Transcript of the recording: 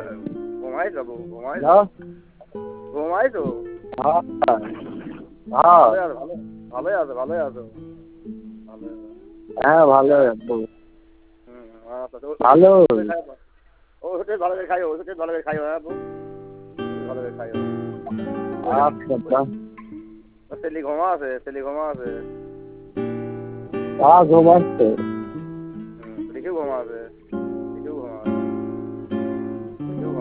ঘুমাইছো বাবু ঘুমাইছো hello ঘুমাইছো হ্যাঁ হ্যাঁ ভালোই আছো ভালোই আছো ভালোই আছো হ্যাঁ ভালো আছি আচ্ছা তো ভালো ওষুধ ভালো করে খাইও ওষুধ ভালো করে খাইও হ্যাঁ বাবু ভালো করে খাইও আচ্ছা ছেলে ঘুমা আছে ছেলে ঘুমা আছে ঘুমাচ্ছে দেখি ঘুমা আছে